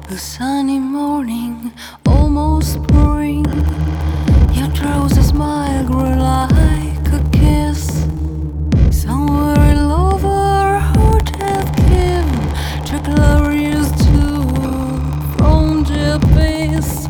A sunny morning, almost spring. Your drowsy smile grew like a kiss. Somewhere in love our heart had given to glorious tour from the abyss.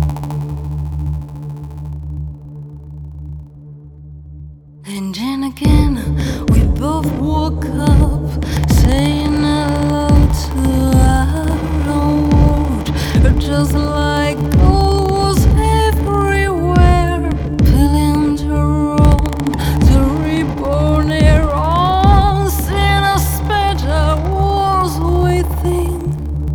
And then again, we both woke up, saying hello to our own world, just like gold was everywhere, filling the room, the reborn neurons in a better was within.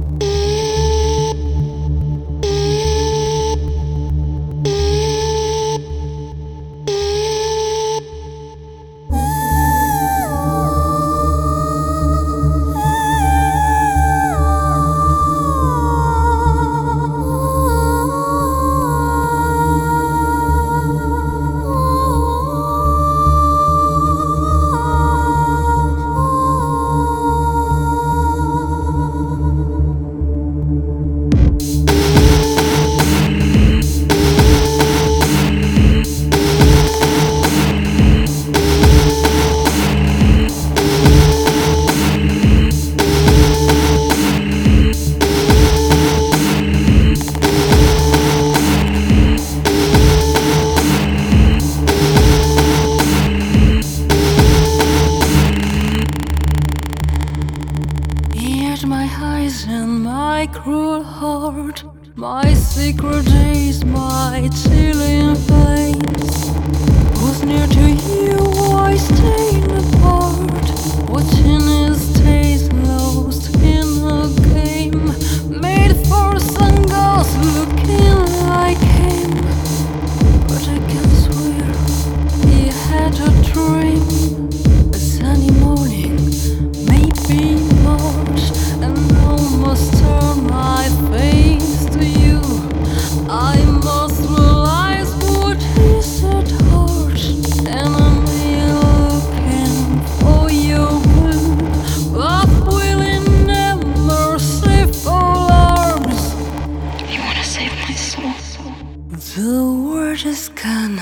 Here's my eyes and my cruel heart, my secret days, my chilling flames. Was near to you, I stayed apart, watching his days lost in a game made for some ghost looking like him. But I can swear he had a dream, a sunny morning, maybe March, and I must turn my face to you. I must realize what is at heart, and I'm looking for your blue, but willing never safe arms. You wanna save my soul? The word is gone.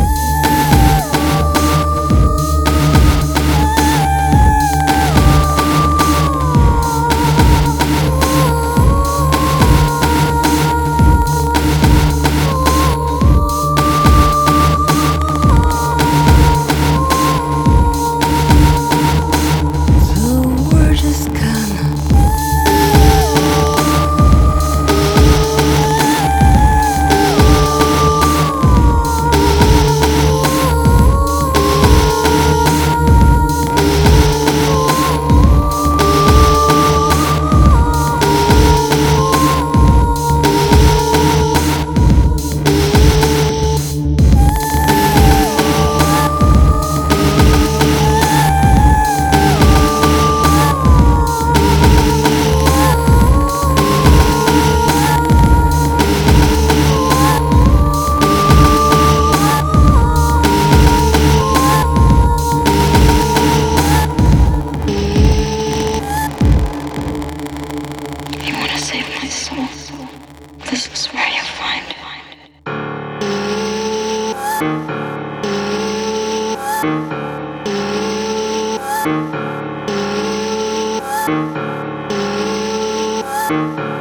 You wanna save my soul? This is where you find it.